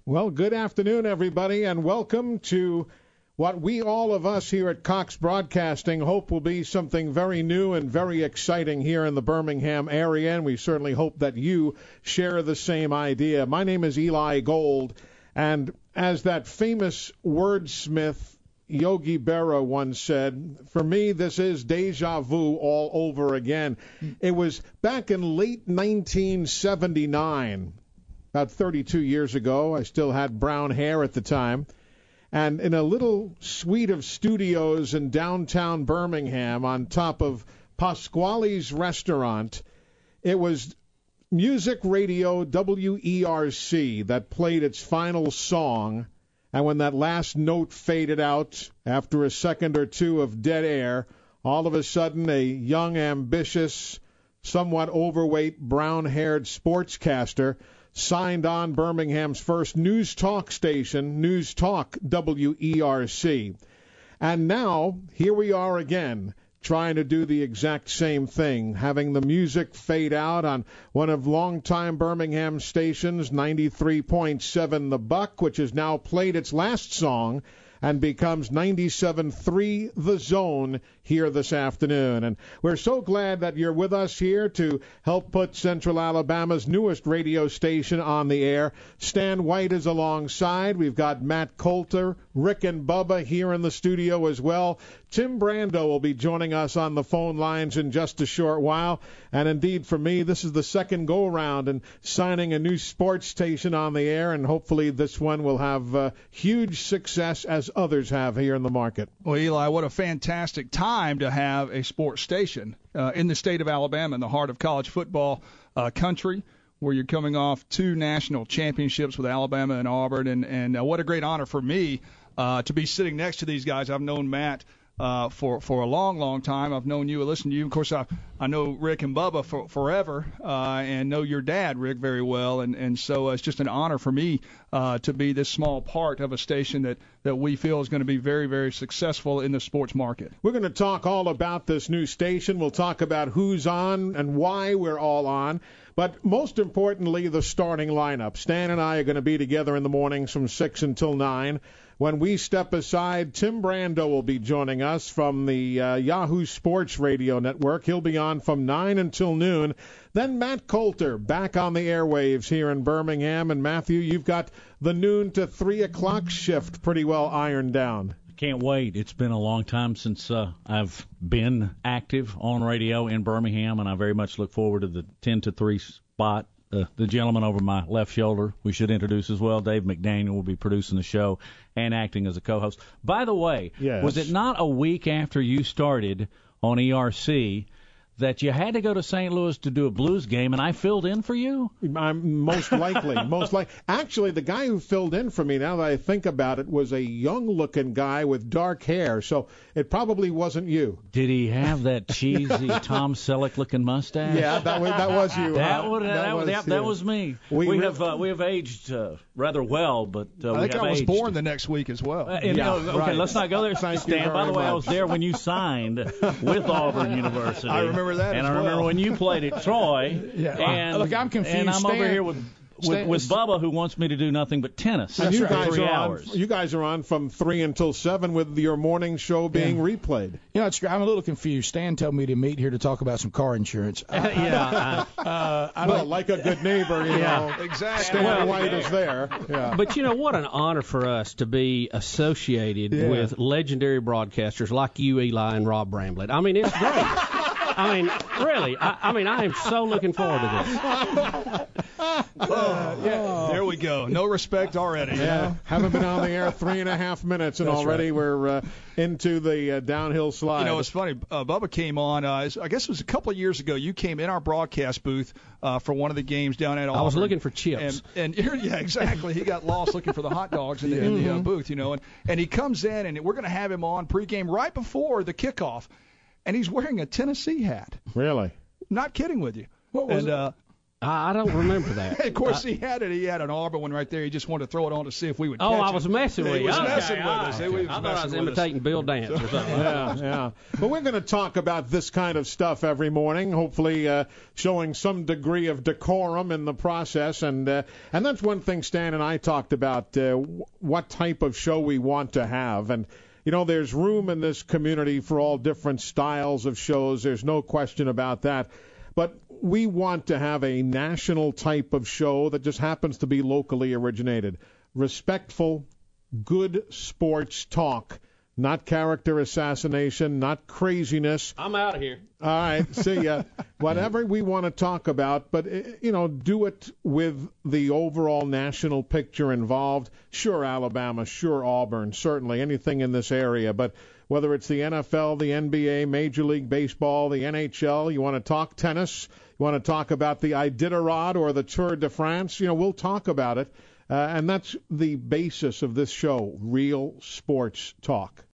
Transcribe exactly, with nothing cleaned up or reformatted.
Well, good afternoon, everybody, and welcome to what we, all of us here at Cox Broadcasting, hope will be something very new and very exciting here in the Birmingham area, and we certainly hope that you share the same idea. My name is Eli Gold, and as that famous wordsmith Yogi Berra once said, for me, this is deja vu all over again. It was back in late nineteen seventy-nine, about thirty-two years ago. I still had brown hair at the time. And in a little suite of studios in downtown Birmingham on top of Pasquale's Restaurant, it was Music Radio W E R C that played its final song. And when that last note faded out after a second or two of dead air, all of a sudden a young, ambitious, somewhat overweight, brown-haired sportscaster signed on Birmingham's first news talk station, News Talk W E R C. And now, here we are again, trying to do the exact same thing, having the music fade out on one of longtime Birmingham stations, ninety-three point seven The Buck, which has now played its last song and becomes ninety-seven point three The Zone here this afternoon. And we're so glad that you're with us here to help put Central Alabama's newest radio station on the air. Stan White is alongside. We've got Matt Coulter, Rick and Bubba here in the studio as well. Tim Brando will be joining us on the phone lines in just a short while. And indeed, for me, this is the second go-around in signing a new sports station on the air, and hopefully this one will have uh, huge success as others have here in the market. Well, Eli, what a fantastic time to have a sports station uh, in the state of Alabama, in the heart of college football uh, country, where you're coming off two national championships with Alabama and Auburn. And, and uh, what a great honor for me uh, to be sitting next to these guys. I've known Matt Uh, for for a long, long time. I've known you and listened to you. Of course, I I know Rick and Bubba for, forever, uh, and know your dad, Rick, very well. And and so uh, it's just an honor for me uh, to be this small part of a station that, that we feel is going to be very, very successful in the sports market. We're going to talk all about this new station. We'll talk about who's on and why we're all on. But most importantly, the starting lineup. Stan and I are going to be together in the mornings from six until nine. When we step aside, Tim Brando will be joining us from the uh, Yahoo Sports Radio Network. He'll be on from nine until noon. Then Matt Coulter back on the airwaves here in Birmingham. And, Matthew, you've got the noon to three o'clock shift pretty well ironed down. Can't wait. It's been a long time since uh, I've been active on radio in Birmingham, and I very much look forward to the ten to three spot. Uh, the gentleman over my left shoulder, we should introduce as well, Dave McDaniel, will be producing the show and acting as a co-host. By the way, yes. Was it not a week after you started on E R C that you had to go to Saint Louis to do a Blues game, and I filled in for you? I'm most likely. most like. Actually, the guy who filled in for me, now that I think about it, was a young-looking guy with dark hair, so it probably wasn't you. Did he have that cheesy Tom Selleck-looking mustache? Yeah, that was, that was you. That, huh? would, that, that, was, that, that was me. We, we have uh, we have aged uh, rather well, but uh, I we think have I was aged. born the next week as well. Uh, and, yeah, no, okay, right. let's not go there. Thank Stan, you by the way, much. I was there when you signed with Auburn University. I remember that And as I remember well. when you played at Troy. Yeah. And, Look, I'm confused. And I'm Stan, over here with with, Stan, with Bubba, who wants me to do nothing but tennis And you for guys three are hours. on. You guys are on from three until seven, with your morning show being Yeah. replayed. You know, it's, I'm a little confused. Stan told me to meet here to talk about some car insurance. I, yeah. uh, I Well, don't, like a good neighbor, you Yeah. know. Exactly. Stan Well, White is there. Yeah. But you know what an honor for us to be associated Yeah. with legendary broadcasters like you, Eli, and Rob Bramblett. I mean, it's great. I mean, really, I, I mean, I am so looking forward to this. Uh, yeah. There we go. No respect already. Yeah, haven't been on the air three and a half minutes, and That's already right. we're uh, into the uh, downhill slide. You know, it's funny. Uh, Bubba came on, uh, I guess it was a couple of years ago. You came in our broadcast booth uh, for one of the games down at Auburn. I was looking for chips. And, and yeah, exactly. He got lost looking for the hot dogs in the, in the uh, booth, you know. And, and he comes in, and we're going to have him on pregame right before the kickoff. And he's wearing a Tennessee hat. Really? Not kidding with you. What was and, it? Uh, I, I don't remember that. of course, I, he had it. He had an Auburn one right there. He just wanted to throw it on to see if we would oh, catch I it. was messing with He you. was Okay, messing with all us. right. He was I thought I messing was with us. imitating Bill Dance or something. Yeah, yeah. But we're going to talk about this kind of stuff every morning, hopefully uh, showing some degree of decorum in the process. And uh, and that's one thing Stan and I talked about, uh, w- what type of show we want to have. And, you know, there's room in this community for all different styles of shows. There's no question about that. But we want to have a national type of show that just happens to be locally originated. Respectful, good sports talk, not character assassination, not craziness. I'm out of here. All right, see ya. Whatever we want to talk about, but, you know, do it with the overall national picture involved. Sure, Alabama, sure, Auburn, certainly anything in this area, but whether it's the N F L, the N B A, Major League Baseball, the N H L, you want to talk tennis, you want to talk about the Iditarod or the Tour de France, you know, we'll talk about it. Uh, and that's the basis of this show, real sports talk.